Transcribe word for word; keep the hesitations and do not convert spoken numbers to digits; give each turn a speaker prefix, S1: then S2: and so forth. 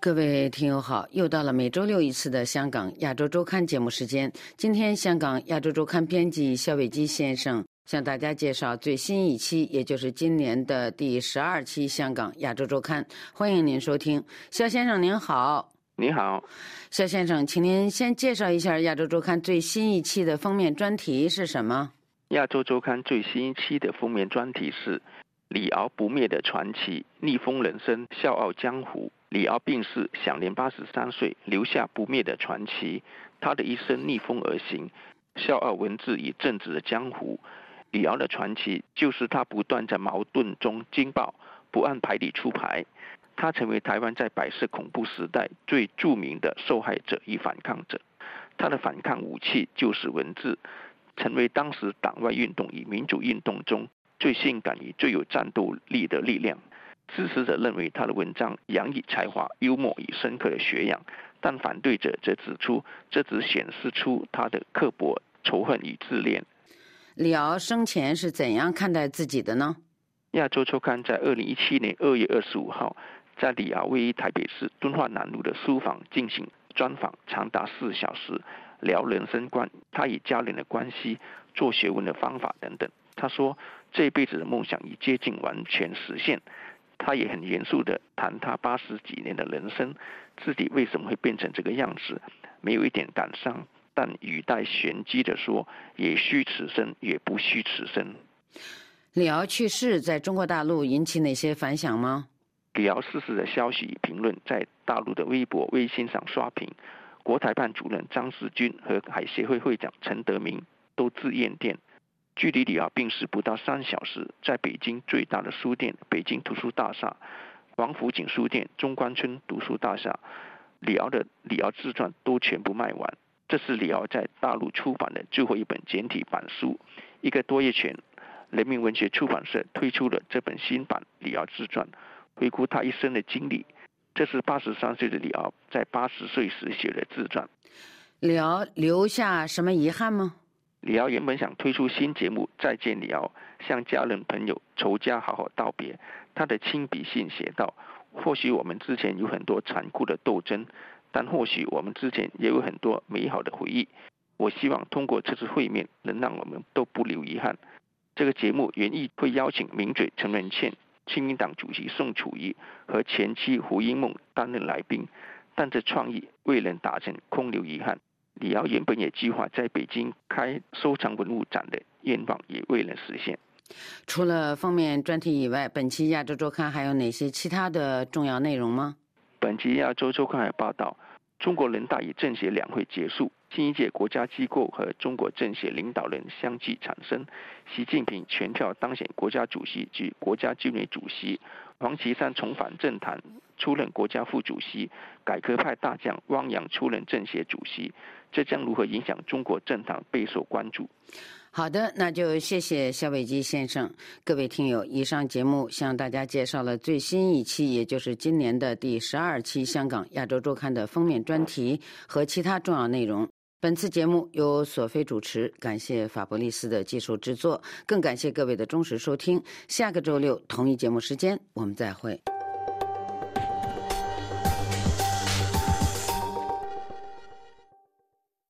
S1: 各位听友好，又到了每周六一次的香港亚洲周刊节目时间。今天香港亚洲周刊编辑肖伟基先生向大家介绍最新一期，也就是今年的第十二期香港亚洲周刊。欢迎您收听。肖先生您好。
S2: 你好。
S1: 肖先生，请您先介绍一下亚洲周刊最新一期的封面专题是什么？
S2: 亚洲周刊最新一期的封面专题是李敖不灭的传奇，逆风人生，笑傲江湖。李敖病逝，享年八十三岁，留下不灭的传奇。他的一生逆风而行，笑傲文字与政治的江湖。李敖的传奇就是他不断在矛盾中惊爆，不按牌理出牌。他成为台湾在白色恐怖时代最著名的受害者与反抗者。他的反抗武器就是文字，成为当时党外运动与民主运动中最性感与最有战斗力的力量。支持者认为他的文章洋溢才华、幽默与深刻的学养，但反对者则指出，这只显示出他的刻薄、仇恨与自恋。
S1: 李敖生前是怎样看待自己的呢？
S2: 亚洲周刊在二零一七年二月二十五号，在李敖位于台北市敦化南路的书房进行专访，长达四小时，聊人生观、他与家人的关系、做学问的方法等等。他说，这一辈子的梦想已接近完全实现。他也很严肃地谈他八十几年的人生，自己为什么会变成这个样子，没有一点感伤，但语带玄机地说，也虚此生，也不虚此生。
S1: 李敖去世在中国大陆引起哪些反响吗？
S2: 李敖逝世的消息与评论在大陆的微博、微信上刷屏，国台办主任张时军和海协会会长陈德明都致唁电。距离李敖病逝不到三小时，在北京最大的书店北京图书大厦、王府井书店、中关村读书大厦，李敖的李敖自传都全部卖完。这是李敖在大陆出版的最后一本简体版书。一个多月前，人民文学出版社推出了这本新版李敖自传，回顾他一生的经历。这是八十三岁的李敖在八十岁时写的自传。
S1: 李敖留下什么遗憾吗？
S2: 李敖原本想推出新节目《再见李敖》，向家人朋友仇家好好道别。他的亲笔信写道，或许我们之前有很多残酷的斗争，但或许我们之前也有很多美好的回忆。我希望通过这次会面，能让我们都不留遗憾。这个节目原意会邀请名嘴陈文茜、亲民党主席宋楚瑜和前妻胡因梦担任来宾，但这创意未能达成，空留遗憾。李敖原本也计划在北京开收藏文物展的愿望也未能实现。
S1: 除了封面专题以外，本期亚洲周刊还有哪些其他的重要内容吗？
S2: 本期亚洲周刊还报道，中国人大与政协两会结束，新一届国家机构和中国政协领导人相继产生，习近平全票当选国家主席及国家军委主席，王岐山重返政坛出任国家副主席，改革派大将汪洋出任政协主席，这将如何影响中国政坛备受关注。
S1: 好的，那就谢谢肖伟基先生。各位听友，以上节目向大家介绍了最新一期，也就是今年的第十二期香港亚洲周刊的封面专题和其他重要内容。本次节目由索菲主持，感谢法伯利斯的技术制作，更感谢各位的忠实收听。下个周六同一节目时间我们再会。